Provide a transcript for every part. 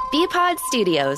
BPod Studios.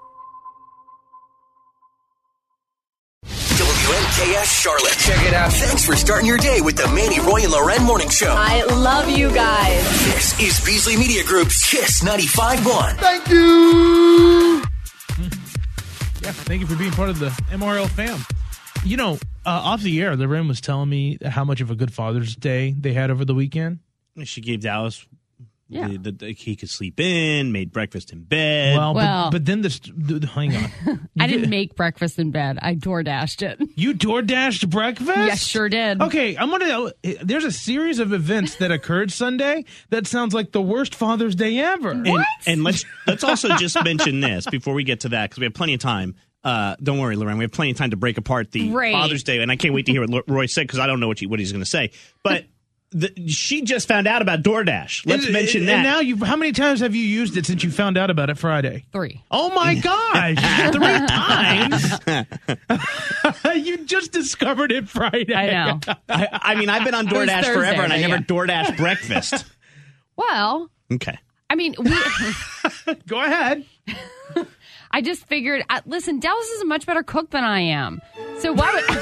WNKS Charlotte. Check it out. Thanks for starting your day with the Manny, Roy, and Loren Morning Show. I love you guys. This is Beasley Media Group's Kiss 95.1. Thank you. Yeah, thank you for being part of the MRL fam. You know, off the air, Loren was telling me how much of a good Father's Day they had over the weekend. She gave Dallas he could sleep in, made breakfast in bed. Well, but then hang on. I didn't make breakfast in bed. I DoorDashed it. You DoorDashed breakfast? Yes, sure did. Okay, there's a series of events that occurred Sunday that sounds like the worst Father's Day ever. And let's also just mention this before we get to that, because we have plenty of time. Don't worry, Loren. We have plenty of time to break apart the Father's Day, and I can't wait to hear what Roy said, because I don't know what he's going to say. But she just found out about DoorDash. Let's mention that. And now, how many times have you used it since you found out about it Friday? 3. Oh my gosh, 3 times! You just discovered it Friday. I know. I mean, I've been on DoorDash forever, and I never DoorDash breakfast. Well, okay. I mean, go ahead. I just figured. Listen, Dallas is a much better cook than I am, so why would?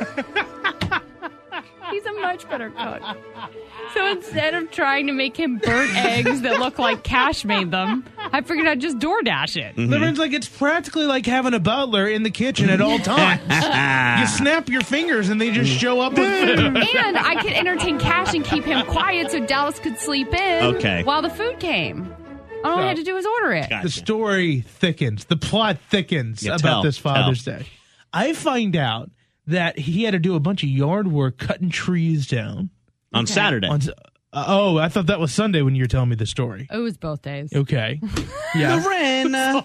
He's a much better cook. So instead of trying to make him burnt eggs that look like Cash made them, I figured I'd just DoorDash it. Mm-hmm. Loren's like, it's practically like having a butler in the kitchen at all times. You snap your fingers and they just show up with food. And I could entertain Cash and keep him quiet so Dallas could sleep in while the food came. All I had to do was order it. Gotcha. The story thickens. The plot thickens about this Father's Day. I find out that he had to do a bunch of yard work cutting trees down. On Saturday. I thought that was Sunday when you were telling me the story. It was both days. Okay. Yeah. Loren.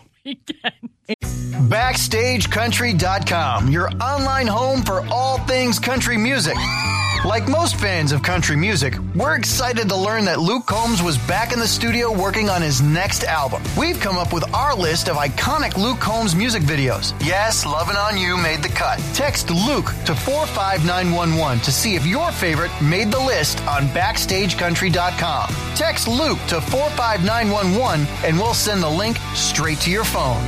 BackstageCountry.com, your online home for all things country music. Like most fans of country music, we're excited to learn that Luke Combs was back in the studio working on his next album. We've come up with our list of iconic Luke Combs music videos. Yes, Lovin' On You made the cut. Text Luke to 45911 to see if your favorite made the list on BackstageCountry.com. Text Luke to 45911 and we'll send the link straight to your phone.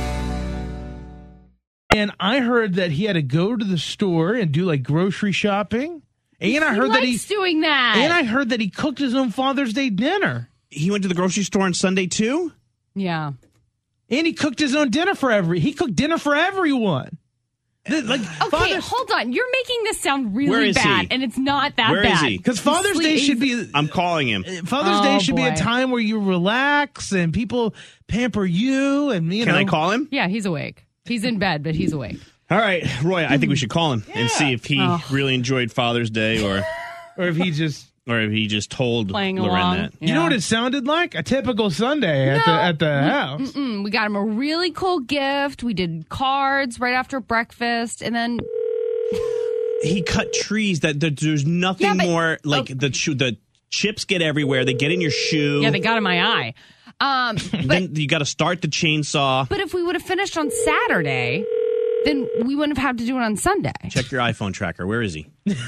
And I heard that he had to go to the store and do like grocery shopping. And I heard that he's doing that. And I heard that he cooked his own Father's Day dinner. He went to the grocery store on Sunday too? Yeah. And he cooked his own dinner he cooked dinner for everyone. Hold on. You're making this sound really bad, and it's not that bad. Where is he? Because Father's Day should be... I'm calling him. Father's Day should be a time where you relax and people pamper you. And Can I call him? Yeah, he's awake. He's in bed, but he's awake. All right, Roy, I think we should call him and see if he really enjoyed Father's Day or if he just told Playing Loren along. that. You know what it sounded like? A typical Sunday at the house. We got him a really cool gift. We did cards right after breakfast, and then he cut trees. There's nothing more like the chips get everywhere. They get in your shoe. Yeah, they got in my eye. Then you got to start the chainsaw. But if we would have finished on Saturday, then we wouldn't have had to do it on Sunday. Check your iPhone tracker. Where is he?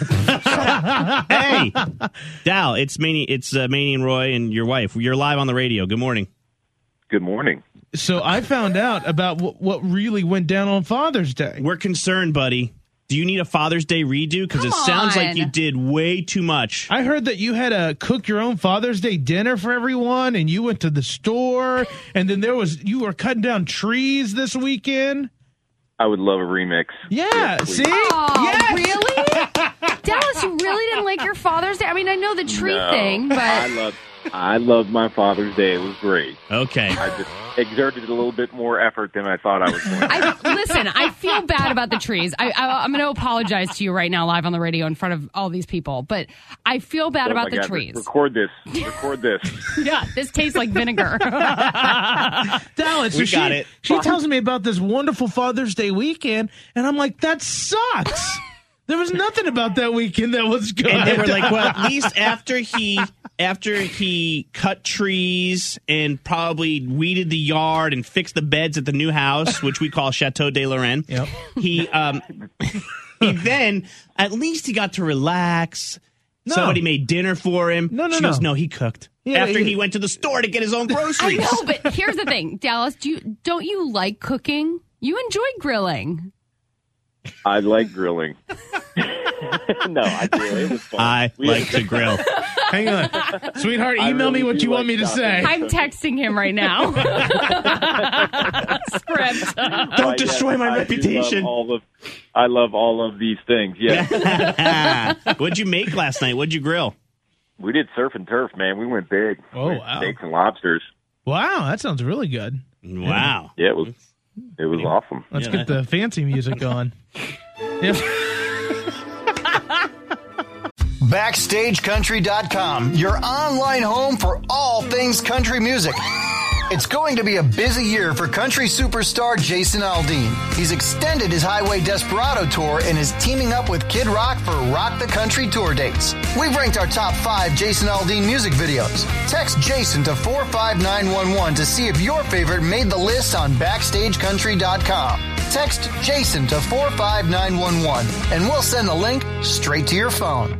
Hey, Dal, it's Manny and Roy and your wife. You're live on the radio. Good morning. Good morning. So I found out about what really went down on Father's Day. We're concerned, buddy. Do you need a Father's Day redo? Because it sounds like you did way too much. I heard that you had to cook your own Father's Day dinner for everyone, and you went to the store, and then you were cutting down trees this weekend. I would love a remix. Yeah, yes, see? Oh, yes! Really? Dallas, you really didn't like your Father's Day? I mean, I know the tree thing, but... I loved my Father's Day. It was great. Okay. I just exerted a little bit more effort than I thought I was going to. Listen, I feel bad about the trees. I'm going to apologize to you right now live on the radio in front of all these people, but I feel bad about the trees. Record this. Yeah, this tastes like vinegar. Dallas, we got it. She tells me about this wonderful Father's Day weekend, and I'm like, that sucks. There was nothing about that weekend that was good. And they were like, well, at least after he cut trees and probably weeded the yard and fixed the beds at the new house, which we call Chateau de Lorraine, he then, at least he got to relax. No. Somebody made dinner for him. No. She goes, no, he cooked. after he went to the store to get his own groceries. I know, but here's the thing, Dallas. Don't you like cooking? You enjoy grilling. I like grilling. No, I do. It was fun. I like to grill. Hang on. Sweetheart, email me what you want me to say. I'm texting him right now. Script. Don't destroy my reputation. I love all of these things, yeah. What'd you make last night? What'd you grill? We did surf and turf, man. We went big. Oh, wow. Steaks and lobsters. Wow, that sounds really good. Wow. Yeah, it was awesome. Let's get the fancy music going. Yep. BackstageCountry.com, your online home for all things country music. It's going to be a busy year for country superstar Jason Aldean. He's extended his Highway Desperado tour and is teaming up with Kid Rock for Rock the Country tour dates. We've ranked our top 5 Jason Aldean music videos. Text Jason to 45911 to see if your favorite made the list on BackstageCountry.com. Text Jason to 45911 and we'll send the link straight to your phone.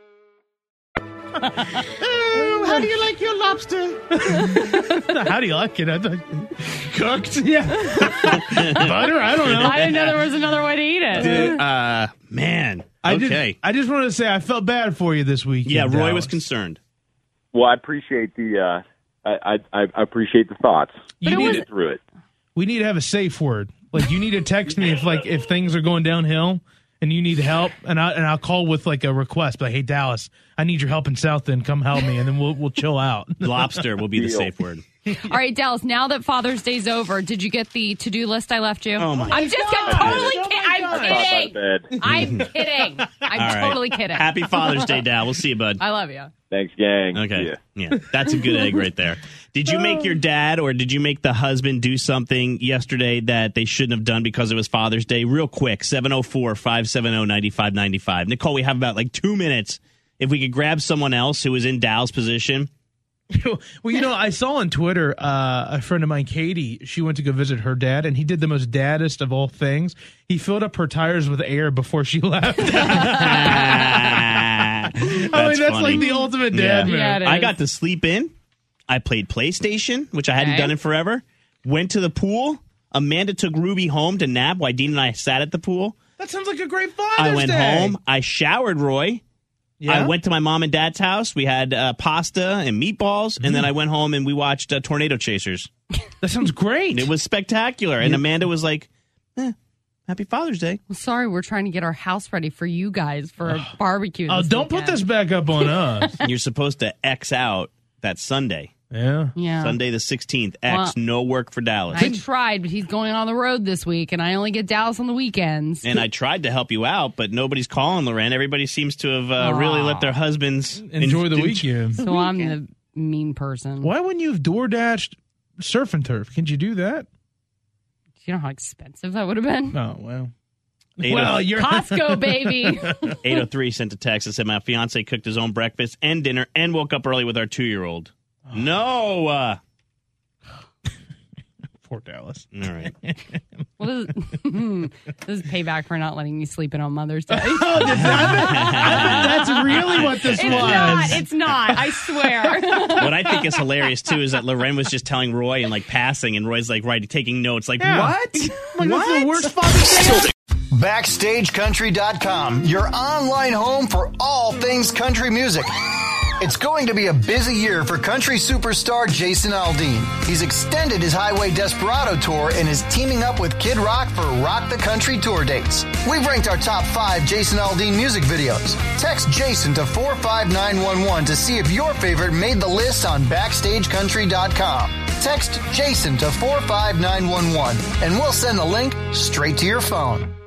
How do you like your lobster? How do you like it? Cooked? Yeah. Butter? I don't know. I didn't know there was another way to eat it. Man. Okay. I just wanted to say I felt bad for you this week. Yeah, Roy was concerned. Well, I appreciate the I appreciate the thoughts. You need it through it. We need to have a safe word. Like you need to text me if things are going downhill and you need help, and I'll call with like a request. But hey, Dallas, I need your help in South End. Come help me, and then we'll chill out. Lobster will be the safe word. All right, Dallas, now that Father's Day's over, did you get the to-do list I left you? Oh, my I'm just totally kidding. I'm kidding. I'm totally kidding. Happy Father's Day, Dal. We'll see you, bud. I love you. Thanks, gang. Okay. Yeah. That's a good egg right there. Did you make your dad or did you make the husband do something yesterday that they shouldn't have done because it was Father's Day? Real quick, 704-570-9595. Nicole, we have about 2 minutes. If we could grab someone else who was in Dal's position. Well, I saw on Twitter a friend of mine, Katie, she went to go visit her dad, and he did the most daddest of all things. He filled up her tires with air before she left. That's like the ultimate dad move. Yeah, I got to sleep in. I played PlayStation, which I hadn't done in forever. Went to the pool. Amanda took Ruby home to nap while Dean and I sat at the pool. That sounds like a great Father's Day. I went home. I showered Roy. Yeah? I went to my mom and dad's house. We had pasta and meatballs, and then I went home and we watched Tornado Chasers. That sounds great. It was spectacular. And Amanda was like, Happy Father's Day. Well, sorry, we're trying to get our house ready for you guys for a barbecue. Oh, don't put this back up on us. You're supposed to X out that Sunday. Yeah. Sunday the 16th. X, no work for Dallas. I tried, but he's going on the road this week, and I only get Dallas on the weekends. And I tried to help you out, but nobody's calling, Loren. Everybody seems to have really let their husbands enjoy the weekend. So I'm the mean person. Why wouldn't you have DoorDashed surf and turf? Can't you do that? Do you know how expensive that would have been? Oh, well. Well, you're Costco, baby. 803 sent a text that said, my fiance cooked his own breakfast and dinner and woke up early with our 2-year-old. No. Poor Dallas. All right. Well, this is payback for not letting me sleep in on Mother's Day. That's really what this was. It's not. I swear. What I think is hilarious, too, is that Loren was just telling Roy and, passing, and Roy's, taking notes. What? That's the worst Father's Day. BackstageCountry.com, your online home for all things country music. It's going to be a busy year for country superstar Jason Aldean. He's extended his Highway Desperado tour and is teaming up with Kid Rock for Rock the Country tour dates. We've ranked our top 5 Jason Aldean music videos. Text Jason to 45911 to see if your favorite made the list on BackstageCountry.com. Text Jason to 45911 and we'll send the link straight to your phone.